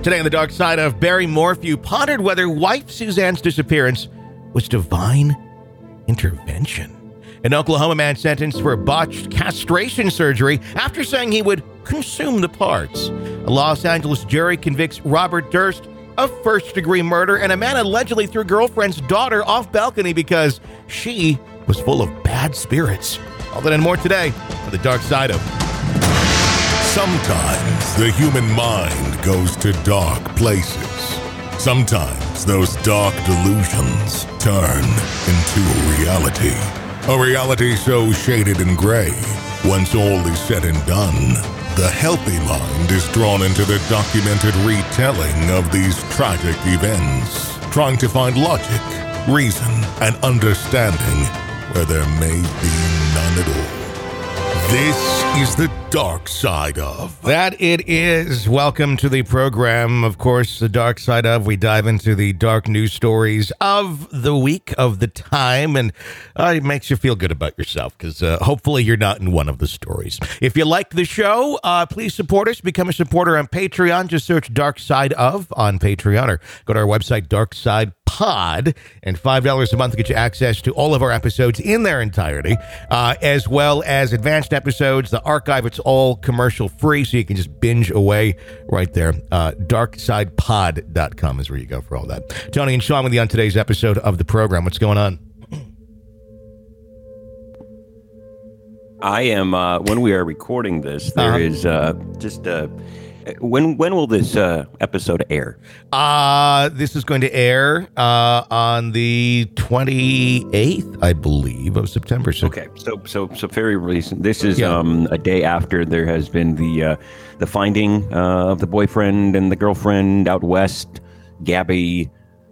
Today on the dark side of Barry Morphew pondered whether wife Suzanne's disappearance was divine intervention. An Oklahoma man sentenced for botched castration surgery after saying he would consume the parts. A Los Angeles jury convicts Robert Durst of first-degree murder, and a man allegedly threw girlfriend's daughter off balcony because she was full of bad spirits. All that and more today on the dark side of. Sometimes the human mind goes to dark places. Sometimes those dark delusions turn into a reality so shaded and gray. Once all is said and done, the healthy mind is drawn into the documented retelling of these tragic events, trying to find logic, reason, and understanding where there may be none at all. This is the dark side of. That it is. Welcome to the program. Of course, the dark side of. We dive into the dark news stories of the week, of the time, and it makes you feel good about yourself because hopefully you're not in one of the stories. If you like the show, please support us. Become a supporter on Patreon. Just search Dark Side of on Patreon or go to our website, Darkside Pod, and $5 a month to get you access to all of our episodes in their entirety, as well as advanced episodes, the archive. It's all commercial free, so you can just binge away right there. Darksidepod.com is where you go for all that. Tony and Sean with you on today's episode of the program. What's going on? I am, when we are recording this, there is just when will this episode air? This is going to air on the 28th, I believe, of September. So. Okay, so very recent. This is a day after there has been the finding of the boyfriend and the girlfriend out west, Gabby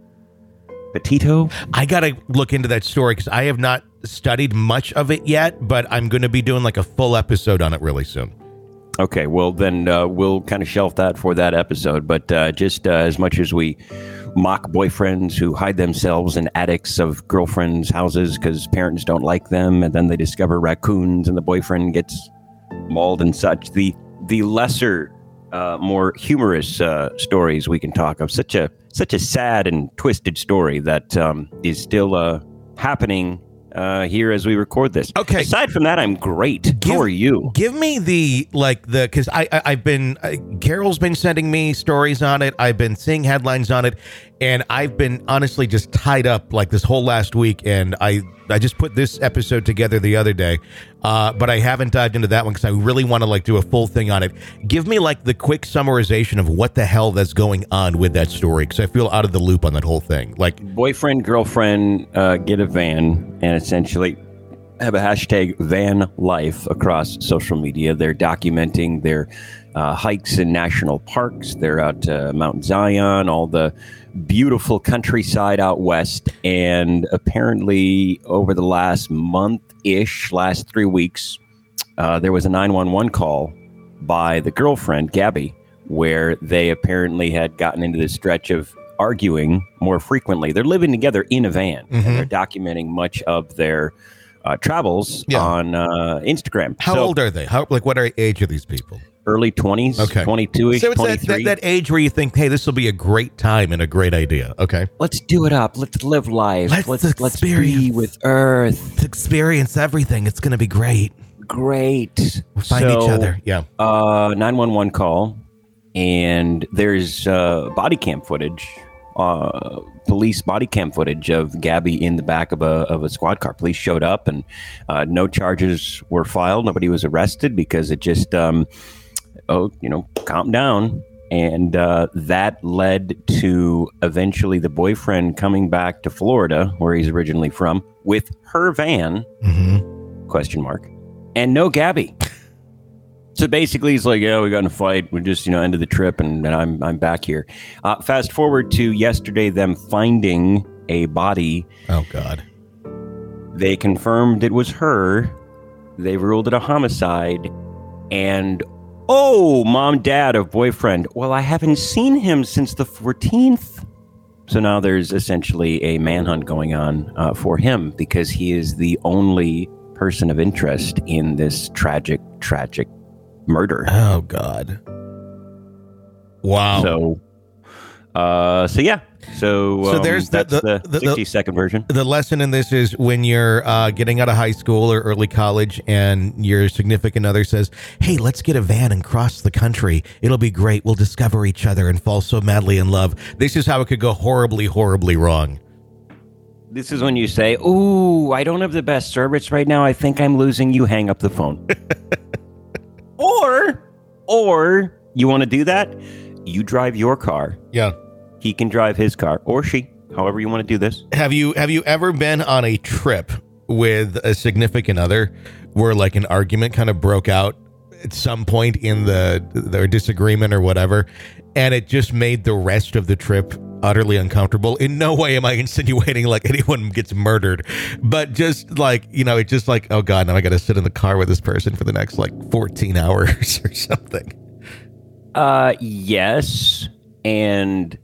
Petito. I got to look into that story because I have not studied much of it yet, but I'm going to be doing like a full episode on it really soon. Okay, well, then we'll kind of shelf that for that episode. But just as much as we mock boyfriends who hide themselves in attics of girlfriends' houses because parents don't like them, and then they discover raccoons and the boyfriend gets mauled and such, the lesser, more humorous stories we can talk of, such a sad and twisted story that is still happening here as we record this. Okay. Aside from that, I'm great. How are you? Give me because I've been, Carol's been sending me stories on it. I've been seeing headlines on it, and I've been honestly just tied up like this whole last week. And I just put this episode together the other day, but I haven't dived into that one because I really want to do a full thing on it. Give me the quick summarization of what the hell that's going on with that story because I feel out of the loop on that whole thing. Boyfriend, girlfriend get a van and essentially have a hashtag van life across social media. They're documenting their hikes in national parks. They're out Mount Zion, all the beautiful countryside out west. And apparently over the last month-ish, last 3 weeks, there was a 911 call by the girlfriend, Gabby, where they apparently had gotten into this stretch of arguing more frequently. They're living together in a van, and they're documenting much of their travels on Instagram. How old are they? What age are these people? Early 20s, okay. 22-ish, so it's 23. That age where you think, hey, this will be a great time and a great idea. Okay. Let's do it up. Let's live life. Let's be with Earth. Let's experience everything. It's going to be great. Great. We'll find each other. Yeah. 911 call, and there's body cam footage, police body cam footage of Gabby in the back of a squad car. Police showed up, and no charges were filed. Nobody was arrested because it just, calm down. And that led to eventually the boyfriend coming back to Florida, where he's originally from, with her van, question mark, and no Gabby. So basically, he's like, yeah, we got in a fight. We just, ended the trip, and I'm back here. Fast forward to yesterday, them finding a body. Oh, God. They confirmed it was her. They ruled it a homicide. And, mom, dad of boyfriend. Well, I haven't seen him since the 14th. So now there's essentially a manhunt going on for him because he is the only person of interest in this tragic murder. Oh, God. Wow. So So there's that's the 60-second version. The lesson in this is when you're getting out of high school or early college and your significant other says, hey, let's get a van and cross the country. It'll be great. We'll discover each other and fall so madly in love. This is how it could go horribly, horribly wrong. This is when you say, ooh, I don't have the best service right now. I think I'm losing you. Hang up the phone. Or you want to do that? You drive your car. Yeah. He can drive his car, or she, however you want to do this. Have you ever been on a trip with a significant other where like an argument kind of broke out at some point in their disagreement or whatever, and it just made the rest of the trip utterly uncomfortable? In no way am I insinuating like anyone gets murdered, but just like, it's just like, oh God, now I got to sit in the car with this person for the next like 14 hours or something. Yes. And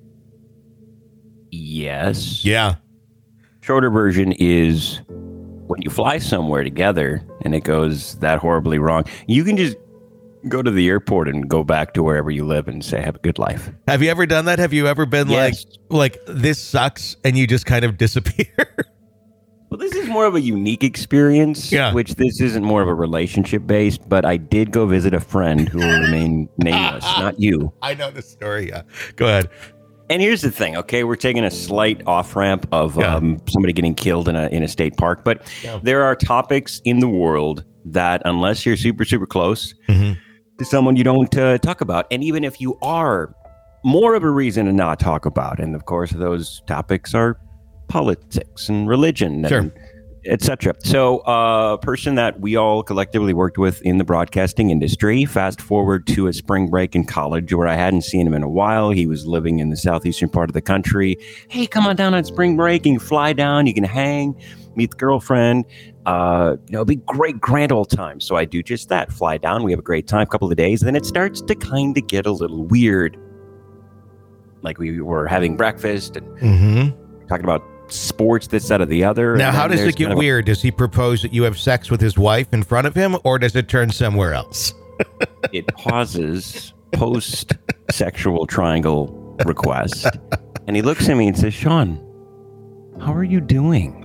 yes. Yeah. Shorter version is when you fly somewhere together and it goes that horribly wrong, you can just go to the airport and go back to wherever you live and say, have a good life. Have you ever done that? Have you ever been like this sucks and you just kind of disappear? Well, this is more of a unique experience, which this isn't more of a relationship based, but I did go visit a friend who will remain nameless, not you. I know the story. Yeah. Go ahead. And here's the thing, okay? We're taking a slight off-ramp of somebody getting killed in a state park, but there are topics in the world that unless you're super, super close to someone, you don't talk about. And even if you are, more of a reason to not talk about. And of course, those topics are politics and religion and etc. So a person that we all collectively worked with in the broadcasting industry, fast forward to a spring break in college where I hadn't seen him in a while. He was living in the southeastern part of the country. Hey, come on down on spring break. You can fly down. You can hang, meet the girlfriend. It'll be great, grand old time. So I do just that. Fly down. We have a great time, couple of days. Then it starts to kind of get a little weird. Like we were having breakfast and talking about sports, this, that, or the other. Now, how does it get weird? Does he propose that you have sex with his wife in front of him, or does it turn somewhere else? It pauses post-sexual triangle request, and he looks at me and says, Sean, how are you doing?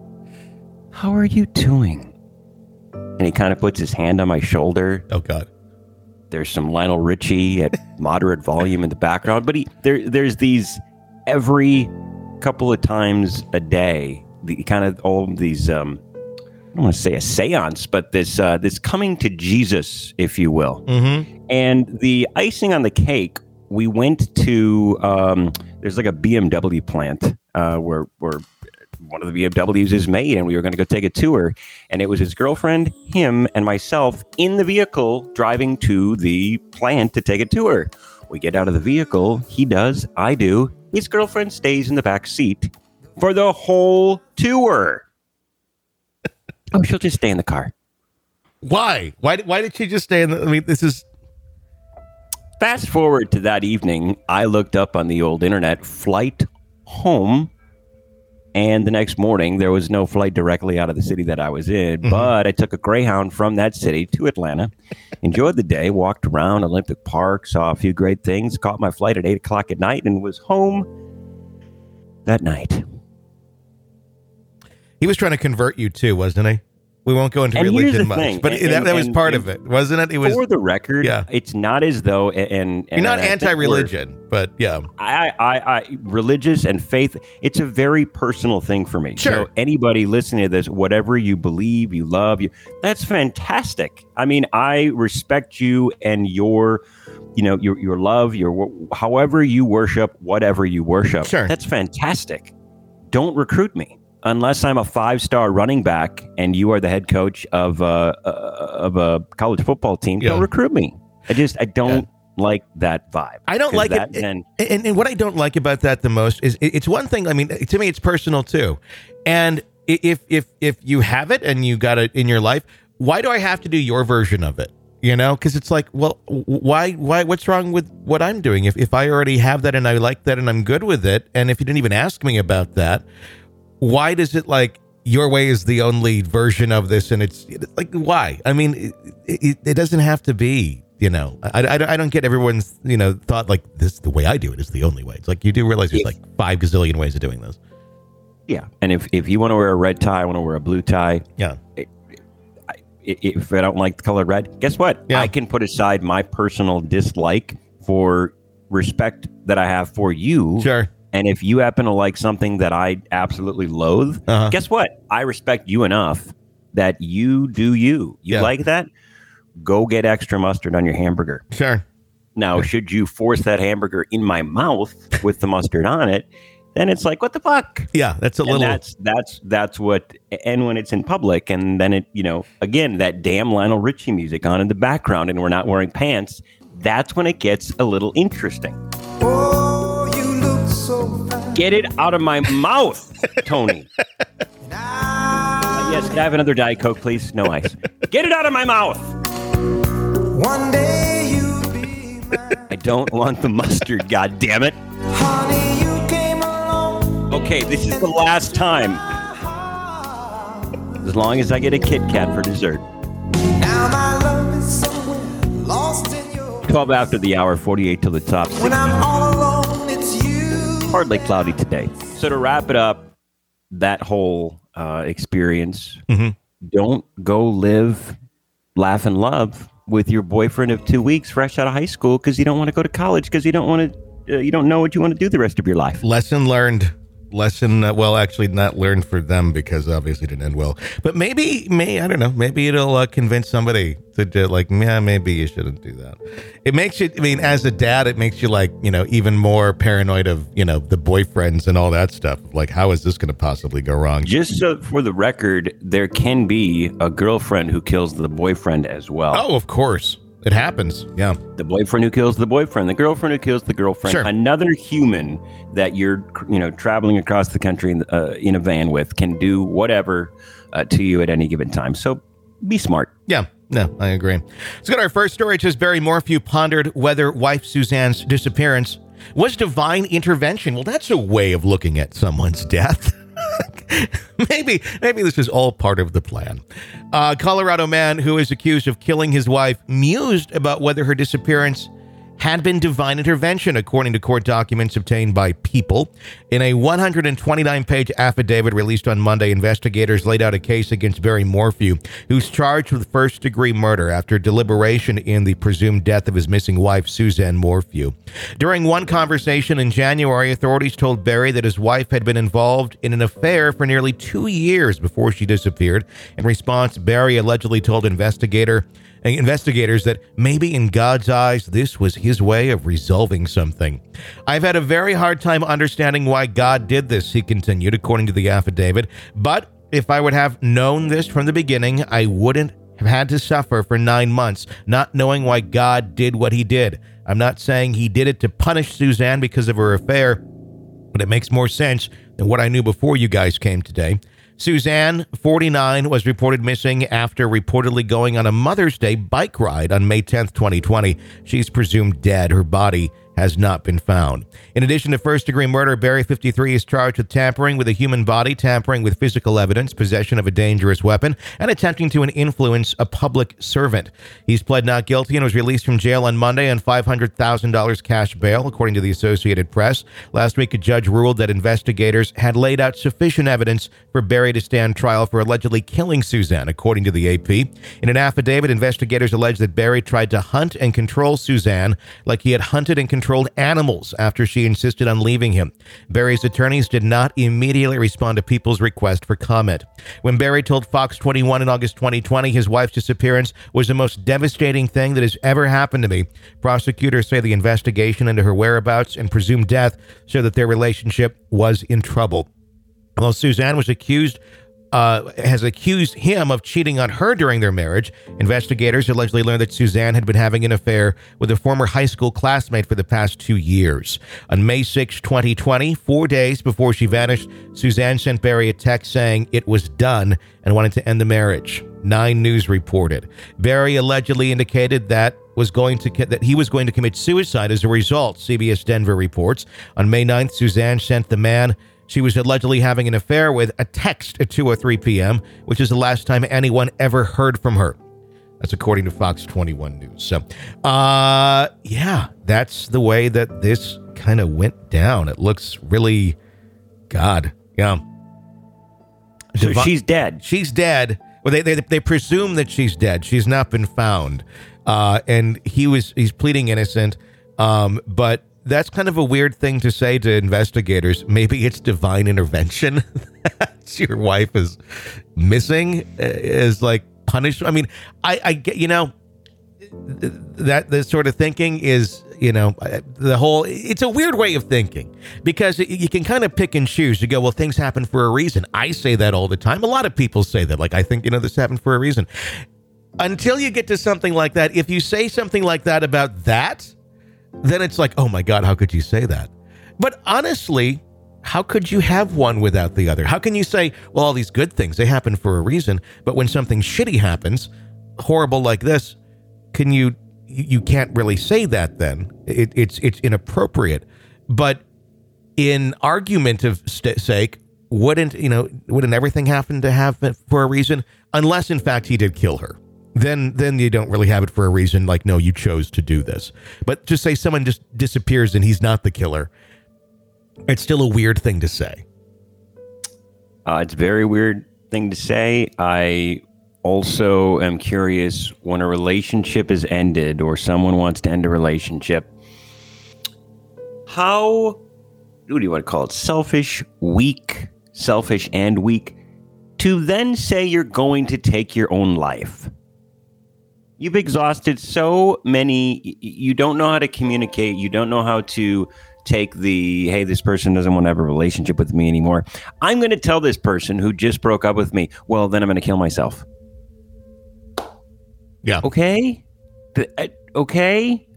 How are you doing? And he kind of puts his hand on my shoulder. Oh, God. There's some Lionel Richie at moderate volume in the background, but there's these every couple of times a day, the kind of all these I don't want to say a seance, but this coming to Jesus, if you will. And the icing on the cake, we went to there's like a BMW plant where one of the BMWs is made, and we were going to go take a tour, and it was his girlfriend, him, and myself in the vehicle driving to the plant to take a tour. We get out of the vehicle. He does. I do. His girlfriend stays in the back seat for the whole tour. Oh, she'll just stay in the car. Why? Why did she just stay in the... I mean, this is... Fast forward to that evening, I looked up on the old internet, flight home, and the next morning, there was no flight directly out of the city that I was in, but I took a Greyhound from that city to Atlanta, enjoyed the day, walked around Olympic Park, saw a few great things, caught my flight at 8 o'clock at night, and was home that night. He was trying to convert you too, wasn't he? We won't go into religion much, but that was part of it, wasn't it? It was, for the record, it's not as though, and you're not anti-religion, but yeah, I religious and faith. It's a very personal thing for me. Sure. So anybody listening to this, whatever you believe, you love, that's fantastic. I mean, I respect you and your love, however you worship, whatever you worship. Sure. That's fantastic. Don't recruit me. Unless I'm a 5-star running back and you are the head coach of a college football team, don't recruit me. I don't like that vibe. I don't like it. And what I don't like about that the most is it's one thing. I mean, to me, it's personal too. And if you have it and you got it in your life, why do I have to do your version of it? Because it's like, well, why? What's wrong with what I'm doing? If I already have that and I like that and I'm good with it, and if you didn't even ask me about that, why does it like your way is the only version of this? And it's like, why? I mean, it doesn't have to be You know, I don't get everyone's, you know, thought like this, the way I do it is the only way. It's like, you do realize there's like 5 gazillion ways of doing this. Yeah. And if you want to wear a red tie, I want to wear a blue tie. Yeah. If I don't like the color red, guess what? Yeah. I can put aside my personal dislike for respect that I have for you. Sure. And if you happen to like something that I absolutely loathe, guess what? I respect you enough that you do you. You like that? Go get extra mustard on your hamburger. Sure. Now, should you force that hamburger in my mouth with the mustard on it, then it's like, what the fuck? Yeah, that's a little. That's what. And when it's in public, and then it, you know, again, that damn Lionel Richie music on in the background, and we're not wearing pants. That's when it gets a little interesting. Oh, you look so fine. Get it out of my mouth, Tony. Yes, can I have another Diet Coke, please? No ice. Get it out of my mouth. One day you'll be mine. I don't want the mustard, God damn it. Honey, you came along. Okay, this is the last time. As long as I get a Kit Kat for dessert. Now my love is somewhere lost in your 12 after the hour, 48 till the top. When I'm all alone, it's you. Hardly cloudy today. So to wrap it up, that whole experience, don't go live, laugh, and love with your boyfriend of 2 weeks fresh out of high school because you don't want to go to college because you don't want to, you don't know what you want to do the rest of your life. Lesson learned. Well, actually not learned for them because obviously it didn't end well. But maybe, I don't know, maybe it'll convince somebody to do, like, yeah, maybe you shouldn't do that. It makes you, I mean, as a dad, it makes you like, you know, even more paranoid of, you know, the boyfriends and all that stuff. Like, how is this going to possibly go wrong? Just so for the record, there can be a girlfriend who kills the boyfriend as well. Oh, of course. It happens. Yeah. The boyfriend who kills the boyfriend, the girlfriend who kills the girlfriend, Sure. Another human that you're, you know, traveling across the country in a van with can do whatever to you at any given time. So be smart. Yeah. No, I agree. Let's go to our first story. It says Barry Morphew pondered whether wife Suzanne's disappearance was divine intervention. Well, that's a way of looking at someone's death. Maybe this is all part of the plan. Colorado man who is accused of killing his wife mused about whether her disappearance had been divine intervention, according to court documents obtained by People. In a 129-page affidavit released on Monday, investigators laid out a case against Barry Morphew, who's charged with first-degree murder after deliberation in the presumed death of his missing wife, Suzanne Morphew. During one conversation in January, authorities told Barry that his wife had been involved in an affair for nearly 2 years before she disappeared. In response, Barry allegedly told investigators that maybe in God's eyes, this was his way of resolving something. I've had a very hard time understanding why God did this, he continued, according to the affidavit. But if I would have known this from the beginning, I wouldn't have had to suffer for 9 months, not knowing why God did what he did. I'm not saying he did it to punish Suzanne because of her affair, but it makes more sense than what I knew before you guys came today. Suzanne, 49, was reported missing after reportedly going on a Mother's Day bike ride on May 10th, 2020. She's presumed dead. Her body has not been found. In addition to first-degree murder, Barry, 53, is charged with tampering with a human body, tampering with physical evidence, possession of a dangerous weapon, and attempting to influence a public servant. He's pled not guilty and was released from jail on Monday on $500,000 cash bail, according to the Associated Press. Last week, a judge ruled that investigators had laid out sufficient evidence for Barry to stand trial for allegedly killing Suzanne, according to the AP. In an affidavit, investigators allege that Barry tried to hunt and control Suzanne like he had hunted and controlled animals after she insisted on leaving him. Barry's attorneys did not immediately respond to People's request for comment. When Barry told Fox 21 in August 2020 his wife's disappearance was the most devastating thing that has ever happened to me, prosecutors say the investigation into her whereabouts and presumed death showed that their relationship was in trouble. While Suzanne has accused him of cheating on her during their marriage, investigators allegedly learned that Suzanne had been having an affair with a former high school classmate for the past 2 years. On May 6, 2020, 4 days before she vanished, Suzanne sent Barry a text saying it was done and wanted to end the marriage. 9 News reported. Barry allegedly indicated that he was going to commit suicide as a result, CBS Denver reports. On May 9th, Suzanne sent the man she was allegedly having an affair with a text at 2:03 p.m., which is the last time anyone ever heard from her. That's according to Fox 21 News. So, yeah, that's the way that this kind of went down. It looks really, God, yeah. So she's dead. She's dead. Well, they presume that she's dead. She's not been found. And he's pleading innocent. But that's kind of a weird thing to say to investigators. Maybe it's divine intervention. Your wife is missing is like punishment. I mean, I get, that the sort of thinking is, it's a weird way of thinking because you can kind of pick and choose. You go, well, things happen for a reason. I say that all the time. A lot of people say that. Like, I think, this happened for a reason. Until you get to something like that, if you say something like that about that, then it's like, oh my God, how could you say that? But honestly, how could you have one without the other? How can you say, well, all these good things, they happen for a reason, but when something shitty happens, horrible like this, you can't really say that then. It's inappropriate. But in argumentative sake, wouldn't everything happen to happen for a reason? Unless, in fact, he did kill her. Then you don't really have it for a reason, like, no, you chose to do this. But to say someone just disappears and he's not the killer, it's still a weird thing to say. It's a very weird thing to say. I also am curious, when a relationship is ended or someone wants to end a relationship, what do you want to call it? Selfish and weak, to then say you're going to take your own life. You've exhausted so many. You don't know how to communicate. You don't know how to take hey, this person doesn't want to have a relationship with me anymore. I'm going to tell this person who just broke up with me, well, then I'm going to kill myself. Yeah. Okay. Okay.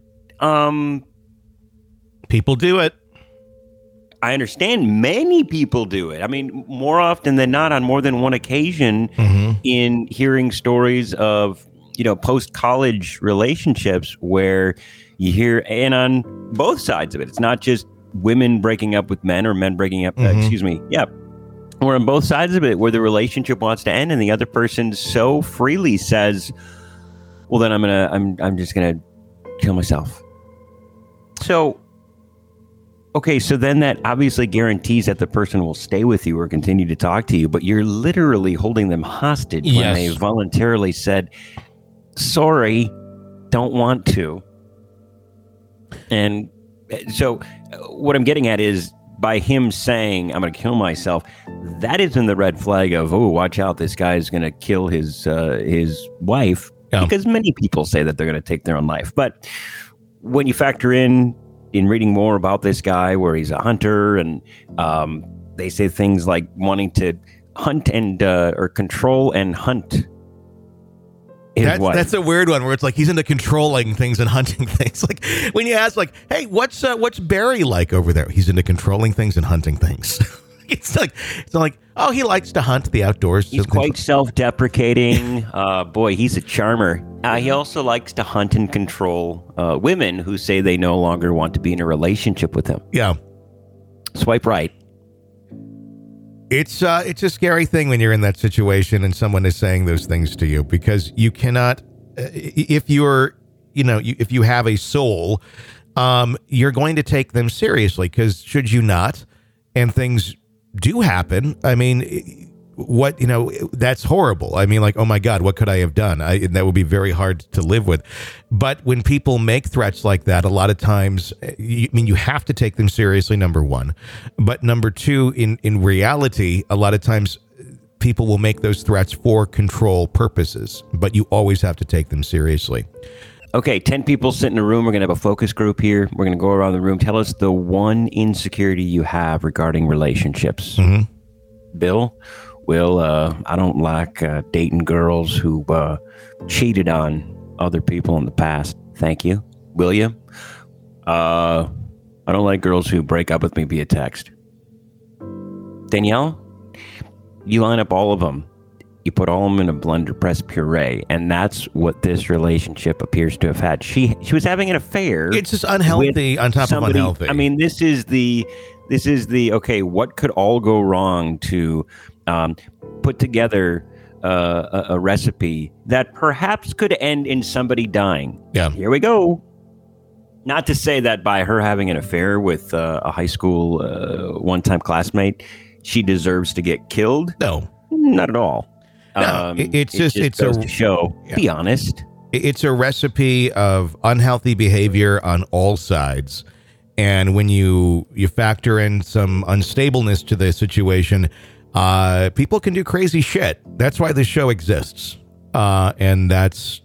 People do it. I understand many people do it. I mean, more often than not, on more than one occasion, in hearing stories of post-college relationships where you hear, and on both sides of it, it's not just women breaking up with men or men breaking up, or on both sides of it, where the relationship wants to end and the other person so freely says, well, then I'm just gonna kill myself. So, okay, so then that obviously guarantees that the person will stay with you or continue to talk to you, but you're literally holding them hostage when they voluntarily said, sorry, don't want to. And so what I'm getting at is, by him saying, I'm going to kill myself, that isn't the red flag of, oh, watch out, this guy's going to kill his wife, because many people say that they're going to take their own life. But when you factor in reading more about this guy, where he's a hunter, and they say things like wanting to hunt and or control and hunt That's a weird one, where it's like he's into controlling things and hunting things. Like when you ask, like, hey, what's Barry like over there? He's into controlling things and hunting things. It's not like, oh, he likes to hunt the outdoors. He's quite self-deprecating. Boy, he's a charmer. He also likes to hunt and control women who say they no longer want to be in a relationship with him. Yeah. Swipe right. It's a scary thing when you're in that situation and someone is saying those things to you, because you cannot, if you have a soul, you're going to take them seriously, because should you not, and things do happen, I mean, that's horrible. I mean, like, oh my God, what could I have done? That would be very hard to live with. But when people make threats like that, a lot of times, you have to take them seriously, number one. But number two, in reality, a lot of times people will make those threats for control purposes, but you always have to take them seriously. Okay, 10 people sit in a room. We're going to have a focus group here. We're going to go around the room. Tell us the one insecurity you have regarding relationships. Mm-hmm. Bill? Will, I don't like dating girls who cheated on other people in the past. Thank you. William? I don't like girls who break up with me via text. Danielle? You line up all of them. You put all of them in a blender, press puree, and that's what this relationship appears to have had. She was having an affair. It's just unhealthy on top of unhealthy. I mean, this is the okay, what could all go wrong to put together a recipe that perhaps could end in somebody dying. Yeah. Here we go. Not to say that by her having an affair with a high school one-time classmate, she deserves to get killed. No, not at all. No, it's just goes to show. Yeah. Be honest. It's a recipe of unhealthy behavior on all sides. And when you factor in some unstableness to the situation, people can do crazy shit. That's why this show exists. And that's,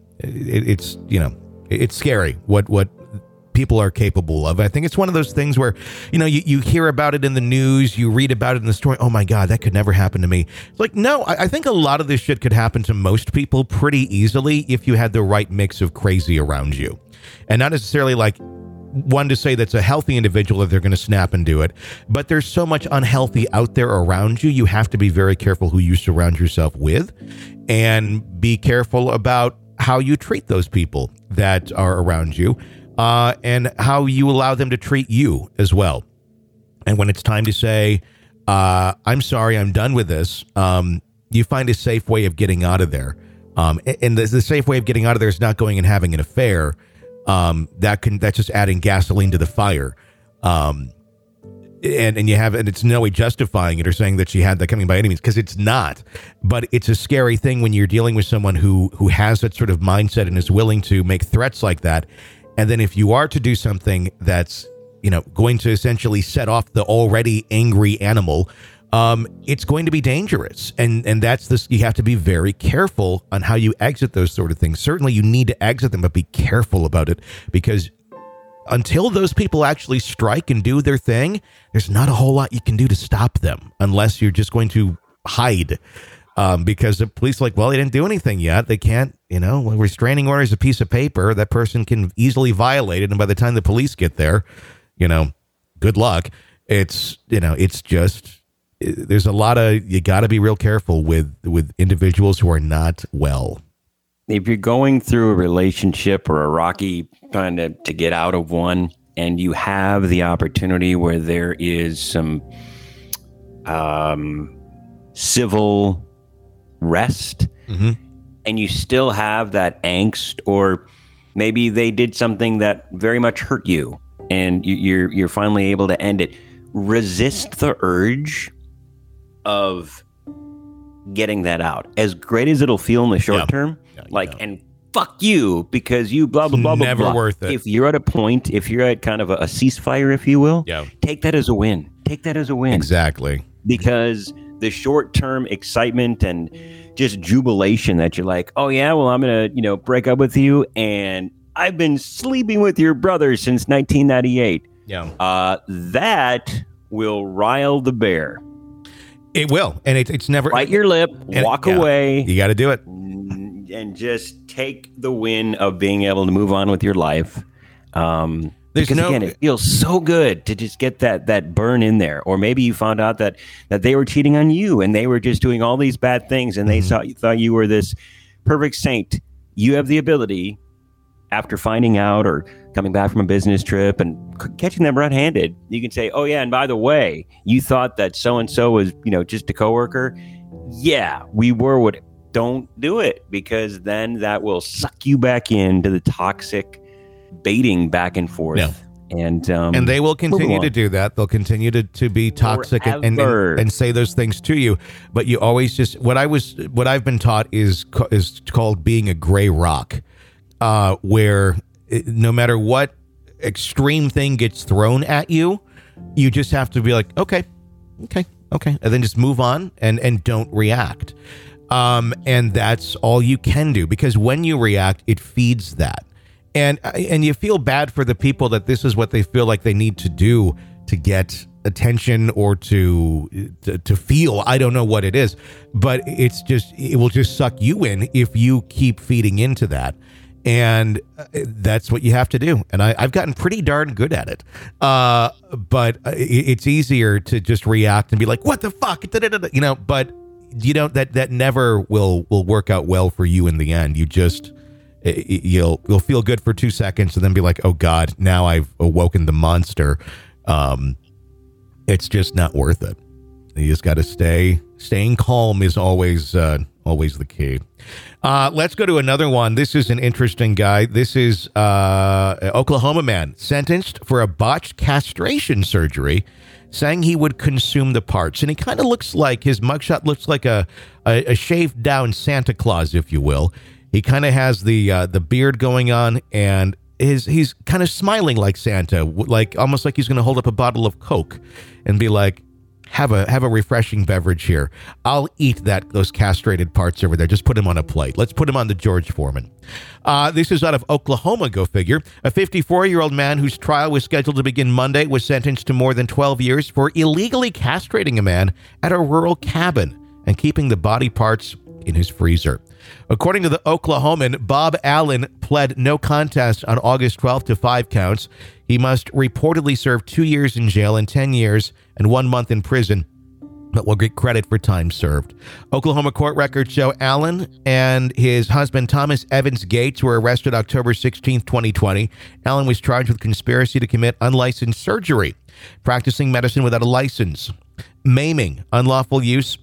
it's scary what people are capable of. I think it's one of those things where, you hear about it in the news, you read about it in the story. Oh my God, that could never happen to me. It's like, no, I think a lot of this shit could happen to most people pretty easily if you had the right mix of crazy around you. And not necessarily like one to say that's a healthy individual that they're going to snap and do it. But there's so much unhealthy out there around you. You have to be very careful who you surround yourself with and be careful about how you treat those people that are around you. And how you allow them to treat you as well. And when it's time to say, I'm sorry, I'm done with this, you find a safe way of getting out of there. And the safe way of getting out of there is not going and having an affair. That's just adding gasoline to the fire. And it's no way justifying it or saying that she had that coming by any means, because it's not. But it's a scary thing when you're dealing with someone who has that sort of mindset and is willing to make threats like that. And then if you are to do something that's, going to essentially set off the already angry animal, it's going to be dangerous. And that's this, you have to be very careful on how you exit those sort of things. Certainly you need to exit them, but be careful about it, because until those people actually strike and do their thing, there's not a whole lot you can do to stop them unless you're just going to hide. Because the police are like, well, they didn't do anything yet. They can't, when restraining order is a piece of paper, that person can easily violate it. And by the time the police get there, good luck. It's just, there's a lot of, you got to be real careful with individuals who are not well. If you're going through a relationship or a rocky trying to get out of one, and you have the opportunity where there is some civil rest, and you still have that angst, or maybe they did something that very much hurt you, and you're finally able to end it, resist the urge of getting that out. As great as it'll feel in the short term, and fuck you, because you blah, blah, blah, blah, never blah. worth it. If you're at a point, if you're at kind of a ceasefire, if you will, take that as a win. Take that as a win. Exactly. Because the short-term excitement and just jubilation that you're like, oh yeah, well, I'm going to, break up with you, and I've been sleeping with your brother since 1998. That will rile the bear. It will. And it's never... Bite your lip, walk away. You got to do it. And just take the win of being able to move on with your life. Because again, it feels so good to just get that burn in there. Or maybe you found out that they were cheating on you, and they were just doing all these bad things, and they thought you were this perfect saint. You have the ability, after finding out or coming back from a business trip and catching them red-handed, you can say, oh yeah, and by the way, you thought that so-and-so was, just a coworker. Yeah, we were. Don't do it, because then that will suck you back into the toxic baiting back and forth. And they will continue to do that. They'll continue to be toxic and say those things to you. But you always just, what I've been taught is called being a gray rock, where no matter what extreme thing gets thrown at you, you just have to be like, okay, and then just move on and don't react. And that's all you can do, because when you react, it feeds that. And you feel bad for the people that this is what they feel like they need to do to get attention or to feel. I don't know what it is, but it will just suck you in if you keep feeding into that. And that's what you have to do. And I've gotten pretty darn good at it. But it's easier to just react and be like, what the fuck? But that never will work out well for you in the end. You'll feel good for 2 seconds and then be like, oh God, now I've awoken the monster. It's just not worth it. You just got to staying calm is always Always the key. Let's go to another one. This is an interesting guy. This is an Oklahoma man sentenced for a botched castration surgery, saying he would consume the parts. And he kind of looks like, his mugshot looks like a shaved down Santa Claus, if you will. He kind of has the beard going on, and he's kind of smiling like Santa, like almost like he's going to hold up a bottle of Coke and be like, have a refreshing beverage here. I'll eat those castrated parts over there. Just put him on a plate. Let's put him on the George Foreman. This is out of Oklahoma, go figure. A 54-year-old man whose trial was scheduled to begin Monday was sentenced to more than 12 years for illegally castrating a man at a rural cabin and keeping the body parts in his freezer. According to the Oklahoman, Bob Allen pled no contest on August 12th to 5 counts. He must reportedly serve 2 years in jail and 10 years and 1 month in prison, but will get credit for time served. Oklahoma court records show Allen and his husband Thomas Evans Gates were arrested October 16, 2020. Allen was charged with conspiracy to commit unlicensed surgery, practicing medicine without a license, maiming, unlawful use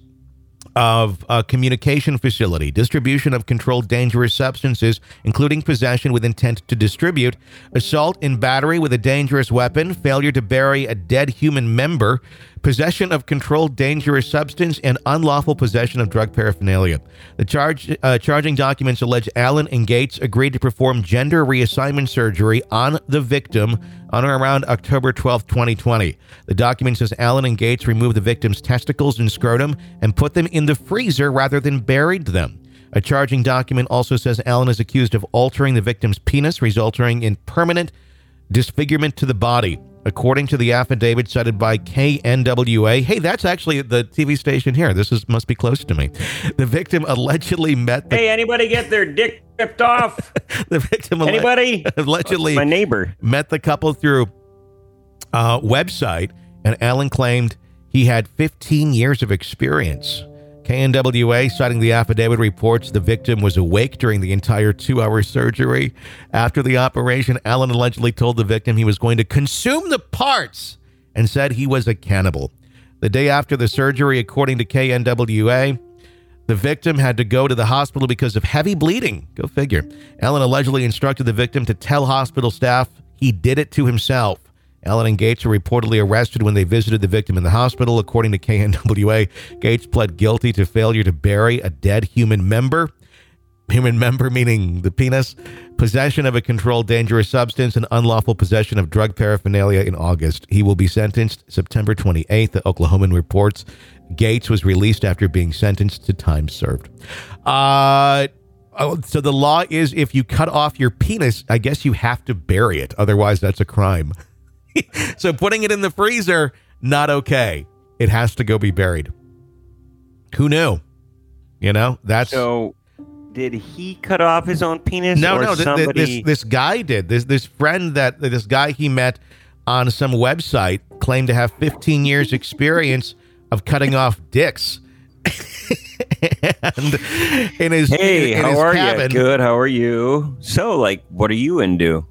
of a communication facility, distribution of controlled dangerous substances, including possession with intent to distribute, assault and battery with a dangerous weapon, failure to bury a dead human member, possession of controlled dangerous substance, and unlawful possession of drug paraphernalia. The charging documents allege Allen and Gates agreed to perform gender reassignment surgery on the victim on or around October 12, 2020. The document says Allen and Gates removed the victim's testicles and scrotum and put them in the freezer rather than buried them. A charging document also says Allen is accused of altering the victim's penis, resulting in permanent disfigurement to the body. According to the affidavit cited by KNWA, hey, that's actually the TV station here. Must be close to me. The victim allegedly met Hey, anybody get their dick ripped off? The victim Anybody? allegedly my neighbor met the couple through a website, and Allen claimed he had 15 years of experience. KNWA, citing the affidavit, reports the victim was awake during the entire 2-hour surgery. After the operation, Allen allegedly told the victim he was going to consume the parts and said he was a cannibal. The day after the surgery, according to KNWA, the victim had to go to the hospital because of heavy bleeding. Go figure. Allen allegedly instructed the victim to tell hospital staff he did it to himself. Allen and Gates were reportedly arrested when they visited the victim in the hospital. According to KNWA, Gates pled guilty to failure to bury a dead human member. Human member meaning the penis. Possession of a controlled dangerous substance and unlawful possession of drug paraphernalia in August. He will be sentenced September 28th, the Oklahoman reports. Gates was released after being sentenced to time served. So the law is if you cut off your penis, I guess you have to bury it. Otherwise, that's a crime. So putting it in the freezer, not okay. It has to go be buried. Who knew? You know, that's... So did he cut off his own penis? No, somebody... this guy did. This friend this guy he met on some website claimed to have 15 years experience of cutting off dicks. And in his how are cabin, you? Good, how are you? So, like, what are you into?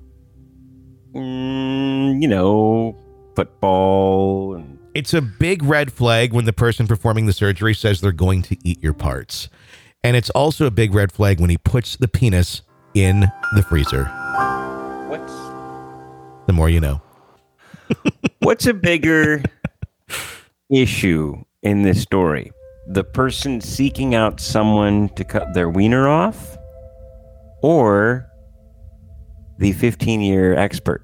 Football. And it's a big red flag when the person performing the surgery says they're going to eat your parts. And it's also a big red flag when he puts the penis in the freezer. What's the more you know. What's a bigger issue in this story? The person seeking out someone to cut their wiener off, or the 15-year expert?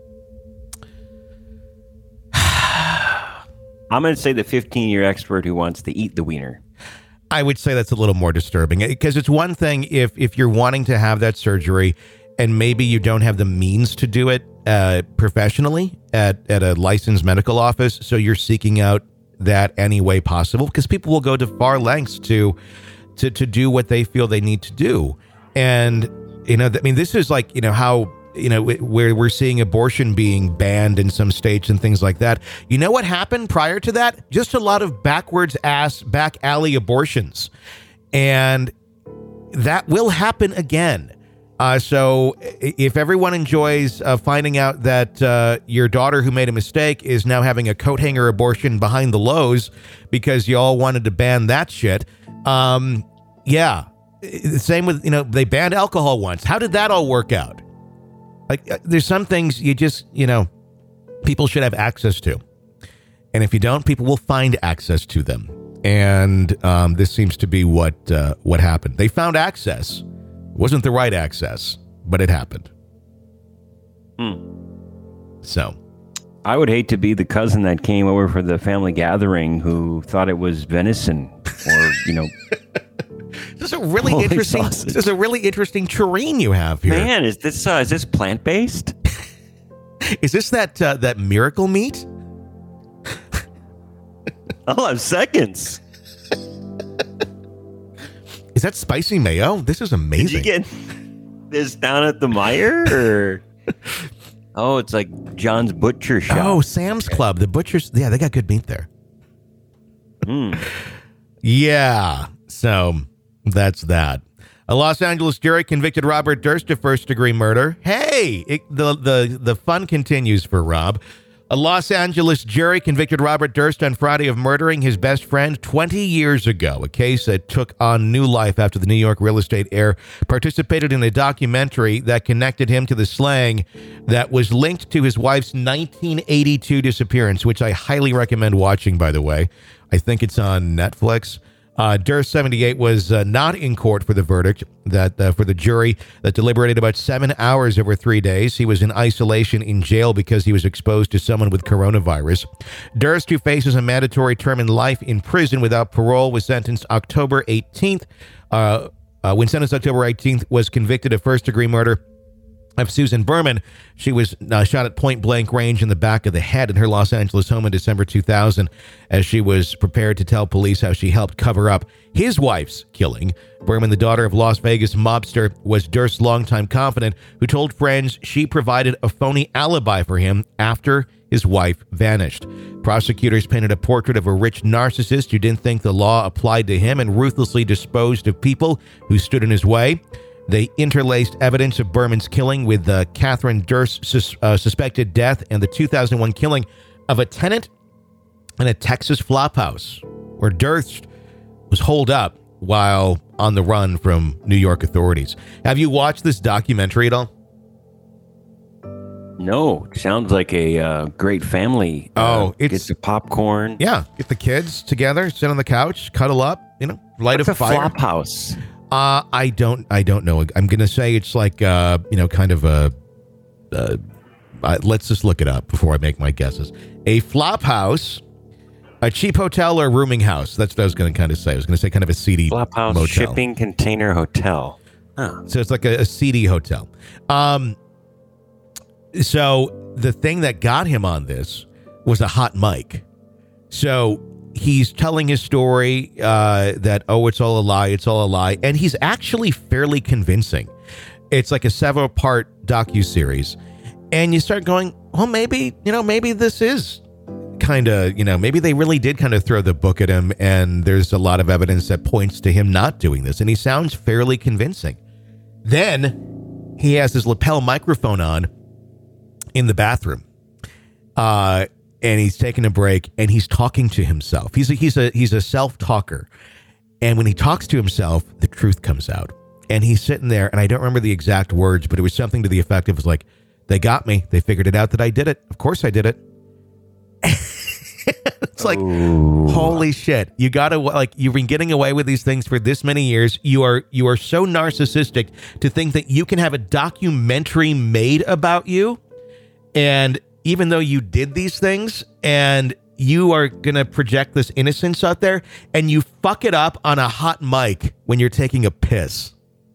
I'm going to say the 15-year expert who wants to eat the wiener. I would say that's a little more disturbing, because it's one thing if you're wanting to have that surgery and maybe you don't have the means to do it professionally at a licensed medical office, so you're seeking out that any way possible, because people will go to far lengths to do what they feel they need to do. And this is like, how, where we're seeing abortion being banned in some states and things like that. You know what happened prior to that? Just a lot of backwards ass, back alley abortions. And that will happen again. So if everyone enjoys finding out that your daughter who made a mistake is now having a coat hanger abortion behind the Lowe's because you all wanted to ban that shit, Yeah. The same with, they banned alcohol once. How did that all work out? Like, there's some things you just, people should have access to. And if you don't, people will find access to them. And this seems to be what happened. They found access. It wasn't the right access, but it happened. So. I would hate to be the cousin that came over for the family gathering who thought it was venison or, This is a really interesting. sausage. This is a really interesting terrain you have here. Man, is this plant-based? Is this that miracle meat? I'll have seconds. Is that spicy mayo? This is amazing. Did you get this down at the Meijer or? Oh, it's like John's Butcher Shop. Oh, Sam's Club. The butchers. Yeah, they got good meat there. Yeah. So that's that. A Los Angeles jury convicted Robert Durst of first-degree murder. Hey, the fun continues for Rob. A Los Angeles jury convicted Robert Durst on Friday of murdering his best friend 20 years ago, a case that took on new life after the New York real estate heir participated in a documentary that connected him to the slaying that was linked to his wife's 1982 disappearance, which I highly recommend watching, by the way. I think it's on Netflix. Durst, 78, was not in court for the verdict for the jury that deliberated about 7 hours over 3 days. He was in isolation in jail because he was exposed to someone with coronavirus. Durst, who faces a mandatory term in life in prison without parole, was sentenced October 18th. When sentenced October 18th, was convicted of first-degree murder of Susan Berman. She was shot at point-blank range in the back of the head in her Los Angeles home in December 2000 as she was prepared to tell police how she helped cover up his wife's killing. Berman, the daughter of Las Vegas mobster, was Durst's longtime confidant who told friends she provided a phony alibi for him after his wife vanished. Prosecutors painted a portrait of a rich narcissist who didn't think the law applied to him and ruthlessly disposed of people who stood in his way. They interlaced evidence of Berman's killing with Catherine Durst's suspected death and the 2001 killing of a tenant in a Texas flophouse where Durst was holed up while on the run from New York authorities. Have you watched this documentary at all? No, sounds like a great family. Get the popcorn. Yeah, get the kids together, sit on the couch, cuddle up, light a fire. Flop house. I don't know. I'm gonna say it's like kind of a. Let's just look it up before I make my guesses. A flop house, a cheap hotel or rooming house. That's what I was gonna kind of say. I was gonna say kind of a seedy flop house motel. Shipping container hotel. Huh. So it's like a seedy hotel. So the thing that got him on this was a hot mic. So he's telling his story that, it's all a lie. And he's actually fairly convincing. It's like a several-part docuseries. And you start going, well, maybe this is kind of, maybe they really did kind of throw the book at him. And there's a lot of evidence that points to him not doing this. And he sounds fairly convincing. Then he has his lapel microphone on in the bathroom. And he's taking a break and he's talking to himself. He's a self-talker. And when he talks to himself, the truth comes out. And he's sitting there, and I don't remember the exact words, but it was something to the effect of, like, they got me. They figured it out that I did it. Of course I did it. It's like, holy shit. You gotta, you've been getting away with these things for this many years. You are so narcissistic to think that you can have a documentary made about you. And even though you did these things and you are going to project this innocence out there and you fuck it up on a hot mic when you're taking a piss.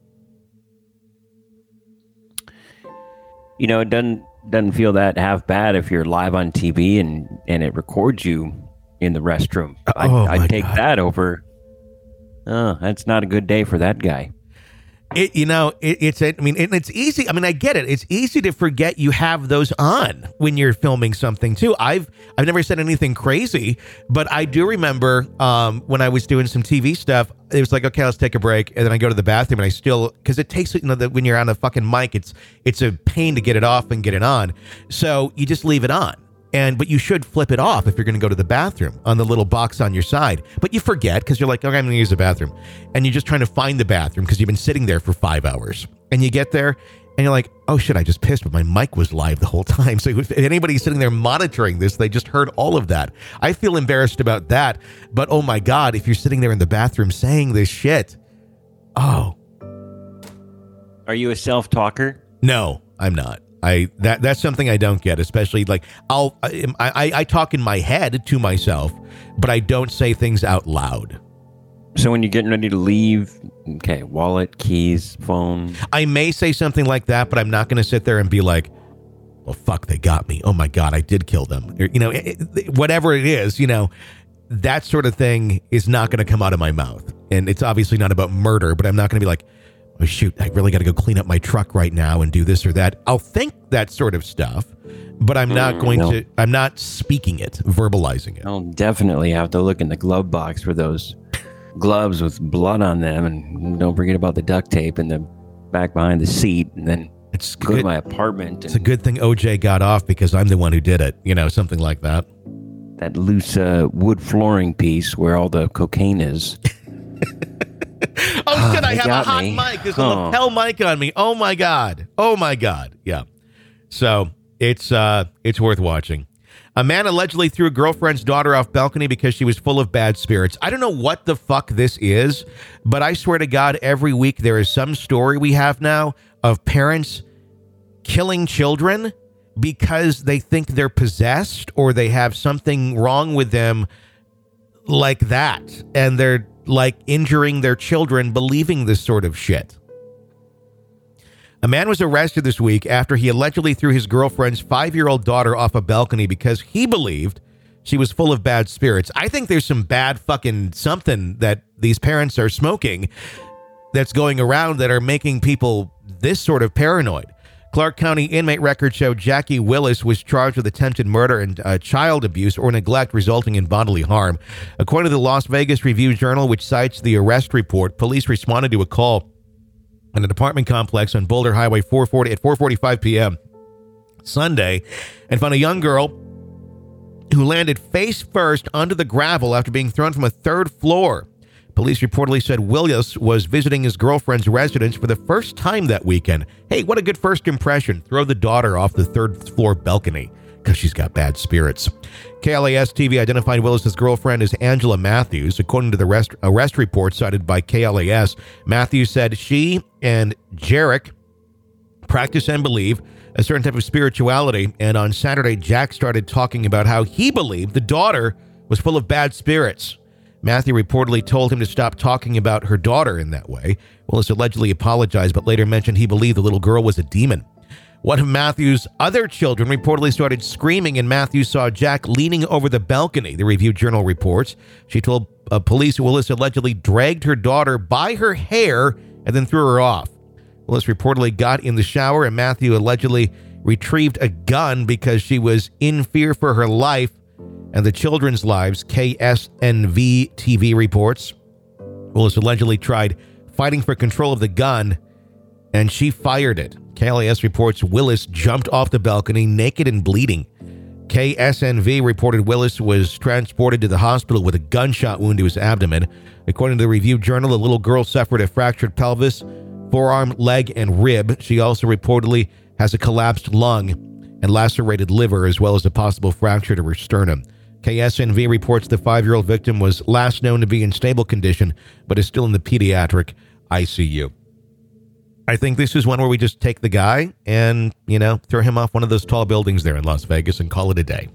It doesn't feel that half bad if you're live on TV and it records you in the restroom. I'd take that over. Oh, that's not a good day for that guy. It's easy. I mean, I get it. It's easy to forget you have those on when you're filming something too. I've never said anything crazy, but I do remember when I was doing some TV stuff, it was like, okay, let's take a break. And then I go to the bathroom and I still, because it takes, when you're on a fucking mic, it's a pain to get it off and get it on. So you just leave it on. But you should flip it off if you're going to go to the bathroom on the little box on your side. But you forget because you're like, okay, I'm going to use the bathroom. And you're just trying to find the bathroom because you've been sitting there for 5 hours. And you get there and you're like, oh shit, I just pissed, but my mic was live the whole time. So if anybody's sitting there monitoring this, they just heard all of that. I feel embarrassed about that. But oh my God, if you're sitting there in the bathroom saying this shit, oh. Are you a self-talker? No, I'm not. That's something I don't get, especially like I talk in my head to myself, but I don't say things out loud. So when you're getting ready to leave, okay, wallet, keys, phone. I may say something like that, but I'm not going to sit there and be like, well, fuck, they got me. Oh my God, I did kill them. Or, whatever it is, that sort of thing is not going to come out of my mouth. And it's obviously not about murder, but I'm not going to be like, oh shoot, I really got to go clean up my truck right now and do this or that. I'll think that sort of stuff, but I'm not I'm not speaking it, verbalizing it. I'll definitely have to look in the glove box for those gloves with blood on them, and don't forget about the duct tape in the back behind the seat, and then go to my apartment. It's a good thing OJ got off because I'm the one who did it, something like that. That loose wood flooring piece where all the cocaine is. Oh, shit, I have a hot mic. There's a lapel mic on me. Oh, my God. Yeah. So it's worth watching. A man allegedly threw a girlfriend's daughter off balcony because she was full of bad spirits. I don't know what the fuck this is, but I swear to God, every week there is some story we have now of parents killing children because they think they're possessed or they have something wrong with them like that. And they're like injuring their children believing this sort of shit. A man was arrested this week after he allegedly threw his girlfriend's 5-year-old daughter off a balcony because he believed she was full of bad spirits. I think there's some bad fucking something that these parents are smoking that's going around that are making people this sort of paranoid. Clark County inmate records show Jackie Willis was charged with attempted murder and child abuse or neglect resulting in bodily harm. According to the Las Vegas Review-Journal, which cites the arrest report, police responded to a call in an apartment complex on Boulder Highway 440 at 4:45 p.m. Sunday and found a young girl who landed face first onto the gravel after being thrown from a third floor. Police reportedly said Williams was visiting his girlfriend's residence for the first time that weekend. Hey, what a good first impression. Throw the daughter off the third floor balcony because she's got bad spirits. KLAS TV identified Willis's girlfriend as Angela Matthews. According to the arrest report cited by KLAS, Matthews said she and Jarek practice and believe a certain type of spirituality. And on Saturday, Jack started talking about how he believed the daughter was full of bad spirits. Matthew reportedly told him to stop talking about her daughter in that way. Willis allegedly apologized, but later mentioned he believed the little girl was a demon. One of Matthew's other children reportedly started screaming, and Matthew saw Jack leaning over the balcony, the Review-Journal reports. She told police Willis allegedly dragged her daughter by her hair and then threw her off. Willis reportedly got in the shower, and Matthew allegedly retrieved a gun because she was in fear for her life and the children's lives, KSNV TV reports. Willis allegedly tried fighting for control of the gun, and she fired it. KLAS reports Willis jumped off the balcony naked and bleeding. KSNV reported Willis was transported to the hospital with a gunshot wound to his abdomen. According to the Review-Journal, the little girl suffered a fractured pelvis, forearm, leg, and rib. She also reportedly has a collapsed lung and lacerated liver, as well as a possible fracture to her sternum. KSNV reports the 5-year-old victim was last known to be in stable condition, but is still in the pediatric ICU. I think this is one where we just take the guy and, throw him off one of those tall buildings there in Las Vegas and call it a day.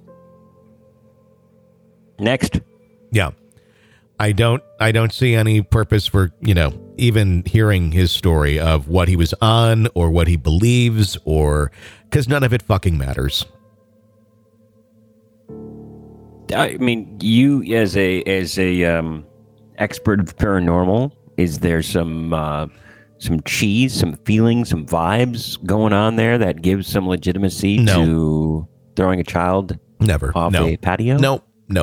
Next. Yeah. I don't see any purpose for, even hearing his story of what he was on or what he believes because none of it fucking matters. I mean, you as a expert of paranormal, is there some cheese, some feelings, some vibes going on there that gives some legitimacy to throwing a child off a patio? No.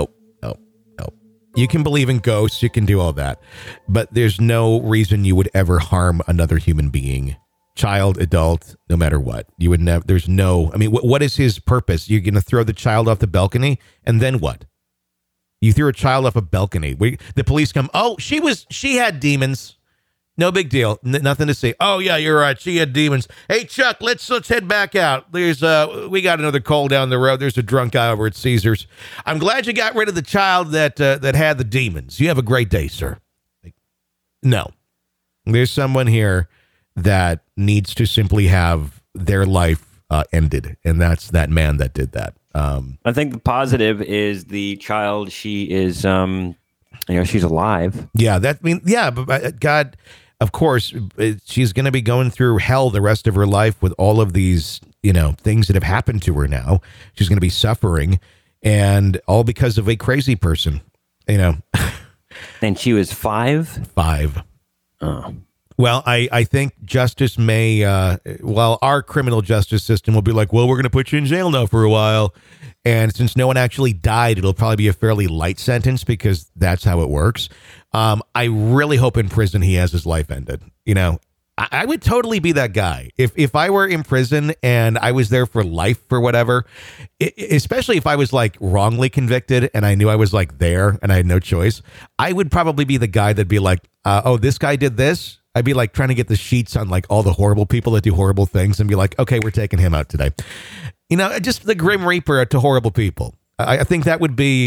You can believe in ghosts, you can do all that, but there's no reason you would ever harm another human being child, adult, no matter what. You would never, there's no, I mean, what is his purpose? You're going to throw the child off the balcony and then what? You threw a child off a balcony. The police come, oh, she had demons. No big deal. Nothing to say. Oh yeah, you're right. She had demons. Hey Chuck, let's head back out. There's we got another call down the road. There's a drunk guy over at Caesars. I'm glad you got rid of the child that had the demons. You have a great day, sir. No, there's someone here that needs to simply have their life ended, and that's that man that did that. I think the positive is the child. She is, she's alive. Yeah, but God. Of course, she's going to be going through hell the rest of her life with all of these, things that have happened to her now. She's going to be suffering, and all because of a crazy person, And she was 5? 5. Oh. Well, I think justice may, our criminal justice system will be like, well, we're going to put you in jail now for a while. And since no one actually died, it'll probably be a fairly light sentence because that's how it works. I really hope in prison he has his life ended. I would totally be that guy. If I were in prison and I was there for life for whatever, especially if I was like wrongly convicted and I knew I was like there and I had no choice, I would probably be the guy that'd be like, oh, this guy did this. I'd be like trying to get the sheets on like all the horrible people that do horrible things and be like, okay, we're taking him out today. Just the Grim Reaper to horrible people. I think that would be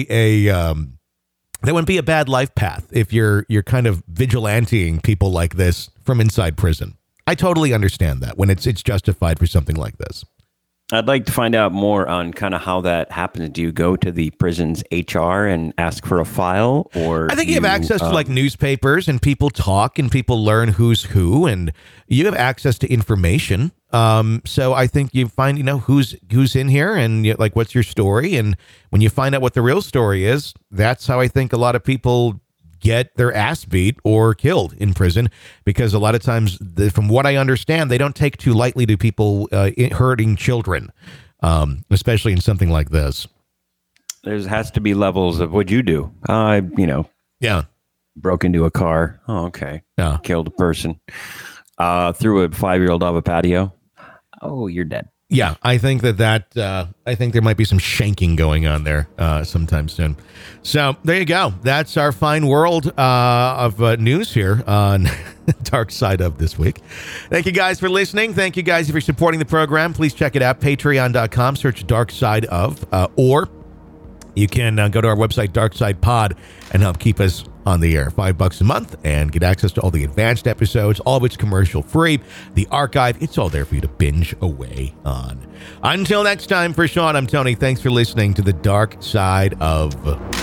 that wouldn't be a bad life path if you're kind of vigilanteing people like this from inside prison. I totally understand that when it's justified for something like this. I'd like to find out more on kind of how that happens. Do you go to the prison's HR and ask for a file, or I think you have access to like newspapers and people talk and people learn who's who, and you have access to information. So I think you find, who's in here and like, what's your story? And when you find out what the real story is, that's how I think a lot of people get their ass beat or killed in prison, because a lot of times, from what I understand, they don't take too lightly to people hurting children, especially in something like this. There has to be levels of what'd you do? Yeah. Broke into a car. Oh, okay. Yeah. Killed a person. Threw a 5-year-old off a patio. Oh, you're dead. Yeah, I think I think there might be some shanking going on there sometime soon. So there you go. That's our fine world of news here on Dark Side of this week. Thank you guys for listening. Thank you guys for supporting the program. Please check it out. Patreon.com. Search Dark Side of, or you can go to our website, Dark Side Pod, and help keep us on the air. $5 a month and get access to all the advanced episodes, all of it's commercial free. The archive, it's all there for you to binge away on. Until next time, for Sean, I'm Tony. Thanks for listening to the Dark Side of